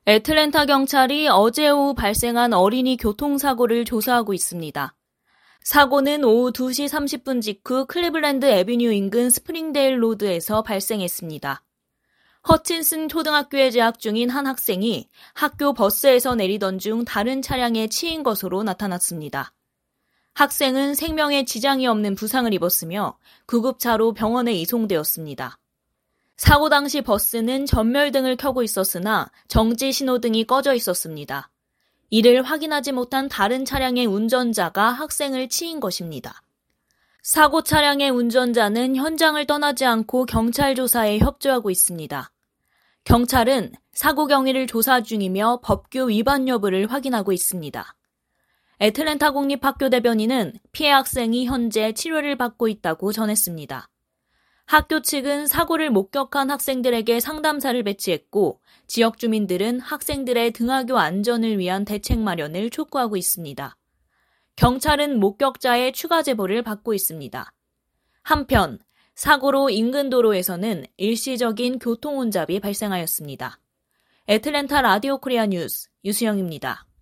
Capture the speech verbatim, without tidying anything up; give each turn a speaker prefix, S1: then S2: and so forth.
S1: 애틀랜타 경찰이 어제 오후 발생한 어린이 교통사고를 조사하고 있습니다. 사고는 오후 두 시 삼십 분 직후 클리블랜드 애비뉴 인근 스프링데일 로드에서 발생했습니다. 허친슨 초등학교에 재학 중인 한 학생이 학교 버스에서 내리던 중 다른 차량에 치인 것으로 나타났습니다. 학생은 생명에 지장이 없는 부상을 입었으며 구급차로 병원에 이송되었습니다. 사고 당시 버스는 전멸등을 켜고 있었으나 정지 신호등이 꺼져 있었습니다. 이를 확인하지 못한 다른 차량의 운전자가 학생을 치인 것입니다. 사고 차량의 운전자는 현장을 떠나지 않고 경찰 조사에 협조하고 있습니다. 경찰은 사고 경위를 조사 중이며 법규 위반 여부를 확인하고 있습니다. 애틀랜타 공립학교 대변인은 피해 학생이 현재 치료를 받고 있다고 전했습니다. 학교 측은 사고를 목격한 학생들에게 상담사를 배치했고 지역 주민들은 학생들의 등하교 안전을 위한 대책 마련을 촉구하고 있습니다. 경찰은 목격자의 추가 제보를 받고 있습니다. 한편 사고로 인근 도로에서는 일시적인 교통 혼잡이 발생하였습니다. 애틀랜타 라디오 코리아 뉴스 유수영입니다.